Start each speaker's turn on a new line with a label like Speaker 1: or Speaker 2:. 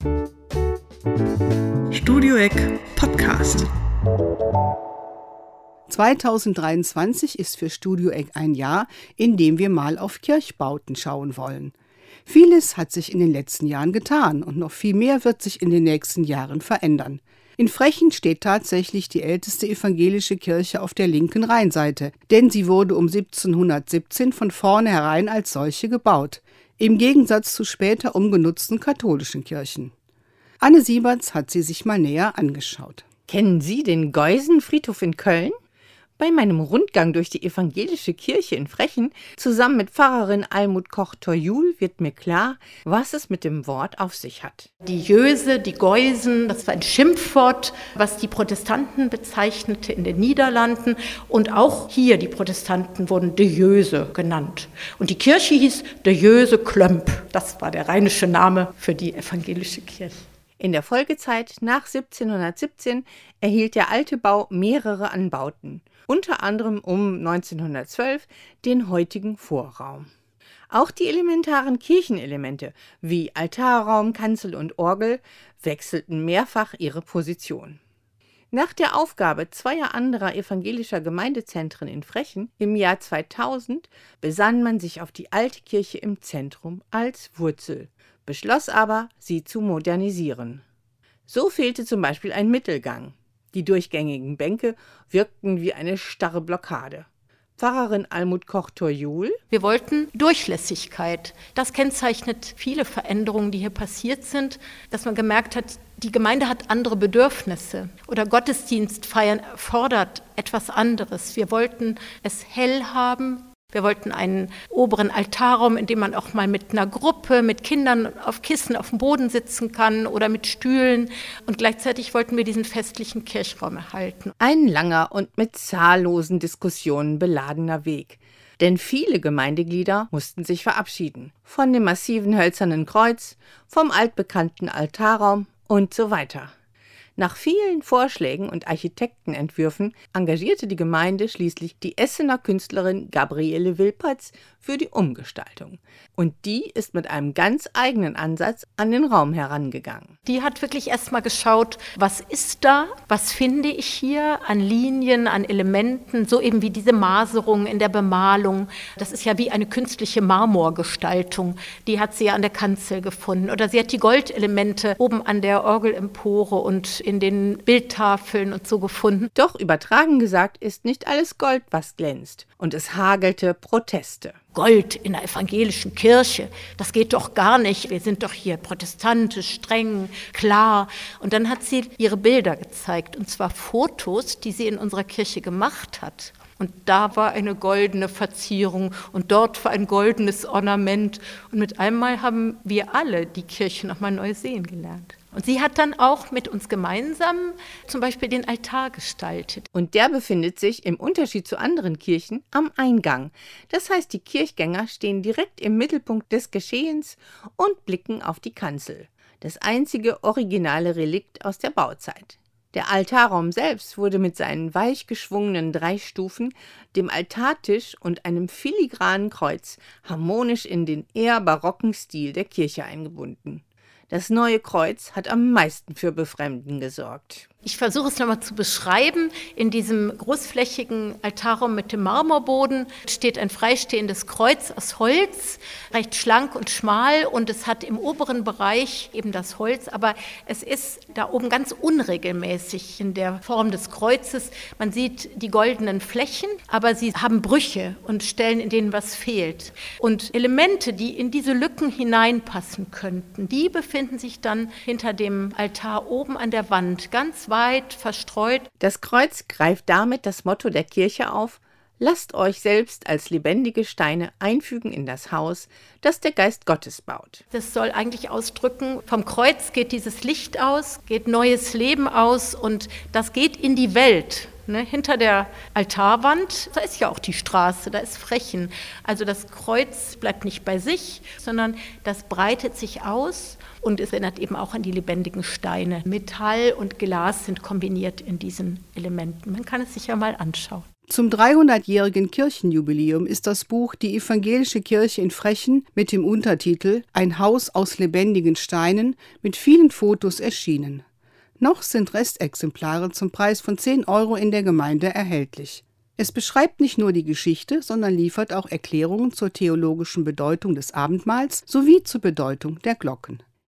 Speaker 1: Studio Eck Podcast.
Speaker 2: 2023 ist für Studio Eck ein Jahr, in dem wir mal auf Kirchbauten schauen wollen. Vieles hat sich in den letzten Jahren getan und noch viel mehr wird sich in den nächsten Jahren verändern. In Frechen steht tatsächlich die älteste evangelische Kirche auf der linken Rheinseite, denn sie wurde um 1717 von vornherein als solche gebaut, im Gegensatz zu später umgenutzten katholischen Kirchen. Anne Sieberts hat sie sich mal näher angeschaut.
Speaker 3: Kennen Sie den Geusenfriedhof in Köln? Bei meinem Rundgang durch die evangelische Kirche in Frechen zusammen mit Pfarrerin Almut Koch-Torjul wird mir klar, was es mit dem Wort auf sich hat.
Speaker 4: Die Jöse, die Geusen, das war ein Schimpfwort, was die Protestanten bezeichnete in den Niederlanden. Und auch hier, die Protestanten wurden de Jöse genannt. Und die Kirche hieß de Jöse Klömp. Das war der rheinische Name für die evangelische Kirche.
Speaker 3: In der Folgezeit nach 1717 erhielt der alte Bau mehrere Anbauten, unter anderem um 1912 den heutigen Vorraum. Auch die elementaren Kirchenelemente wie Altarraum, Kanzel und Orgel wechselten mehrfach ihre Position. Nach der Aufgabe zweier anderer evangelischer Gemeindezentren in Frechen im Jahr 2000 besann man sich auf die alte Kirche im Zentrum als Wurzel, beschloss aber, sie zu modernisieren. So fehlte zum Beispiel ein Mittelgang. Die durchgängigen Bänke wirkten wie eine starre Blockade. Pfarrerin Almut Koch-Torjul:
Speaker 4: Wir wollten Durchlässigkeit. Das kennzeichnet viele Veränderungen, die hier passiert sind, dass man gemerkt hat, die Gemeinde hat andere Bedürfnisse oder Gottesdienst feiern erfordert etwas anderes. Wir wollten es hell haben. Wir wollten einen oberen Altarraum, in dem man auch mal mit einer Gruppe, mit Kindern auf Kissen auf dem Boden sitzen kann oder mit Stühlen. Und gleichzeitig wollten wir diesen festlichen Kirchraum erhalten.
Speaker 3: Ein langer und mit zahllosen Diskussionen beladener Weg. Denn viele Gemeindeglieder mussten sich verabschieden. Von dem massiven hölzernen Kreuz, vom altbekannten Altarraum und so weiter. Nach vielen Vorschlägen und Architektenentwürfen engagierte die Gemeinde schließlich die Essener Künstlerin Gabriele Wilpertz für die Umgestaltung. Und die ist mit einem ganz eigenen Ansatz an den Raum herangegangen.
Speaker 4: Die hat wirklich erstmal geschaut, was ist da, was finde ich hier an Linien, an Elementen, so eben wie diese Maserung in der Bemalung. Das ist ja wie eine künstliche Marmorgestaltung, die hat sie ja an der Kanzel gefunden. Oder sie hat die Goldelemente oben an der Orgelempore und in den Bildtafeln und so gefunden.
Speaker 3: Doch übertragen gesagt ist nicht alles Gold, was glänzt. Und es hagelte Proteste.
Speaker 4: Gold in der evangelischen Kirche, das geht doch gar nicht. Wir sind doch hier protestantisch, streng, klar. Und dann hat sie ihre Bilder gezeigt, und zwar Fotos, die sie in unserer Kirche gemacht hat. Und da war eine goldene Verzierung und dort war ein goldenes Ornament. Und mit einmal haben wir alle die Kirche nochmal neu sehen gelernt. Und sie hat dann auch mit uns gemeinsam zum Beispiel den Altar gestaltet.
Speaker 3: Und der befindet sich im Unterschied zu anderen Kirchen am Eingang. Das heißt, die Kirchgänger stehen direkt im Mittelpunkt des Geschehens und blicken auf die Kanzel. Das einzige originale Relikt aus der Bauzeit. Der Altarraum selbst wurde mit seinen weich geschwungenen 3 Stufen, dem Altartisch und einem filigranen Kreuz harmonisch in den eher barocken Stil der Kirche eingebunden. Das neue Kreuz hat am meisten für Befremden gesorgt.
Speaker 4: Ich versuche es nochmal zu beschreiben. In diesem großflächigen Altarraum mit dem Marmorboden steht ein freistehendes Kreuz aus Holz, recht schlank und schmal, und es hat im oberen Bereich eben das Holz, aber es ist da oben ganz unregelmäßig in der Form des Kreuzes. Man sieht die goldenen Flächen, aber sie haben Brüche und Stellen, in denen was fehlt. Und Elemente, die in diese Lücken hineinpassen könnten, die befinden sich dann hinter dem Altar oben an der Wand, ganz weit verstreut.
Speaker 3: Das Kreuz greift damit das Motto der Kirche auf: Lasst euch selbst als lebendige Steine einfügen in das Haus, das der Geist Gottes baut.
Speaker 4: Das soll eigentlich ausdrücken, vom Kreuz geht dieses Licht aus, geht neues Leben aus, und das geht in die Welt. Hinter der Altarwand, da ist ja auch die Straße, da ist Frechen. Also das Kreuz bleibt nicht bei sich, sondern das breitet sich aus und es erinnert eben auch an die lebendigen Steine. Metall und Glas sind kombiniert in diesen Elementen. Man kann es sich ja mal anschauen.
Speaker 2: Zum 300-jährigen Kirchenjubiläum ist das Buch Die evangelische Kirche in Frechen mit dem Untertitel Ein Haus aus lebendigen Steinen mit vielen Fotos erschienen. Noch sind Restexemplare zum Preis von 10 € in der Gemeinde erhältlich. Es beschreibt nicht nur die Geschichte, sondern liefert auch Erklärungen zur theologischen Bedeutung des Abendmahls sowie zur Bedeutung der Glocken.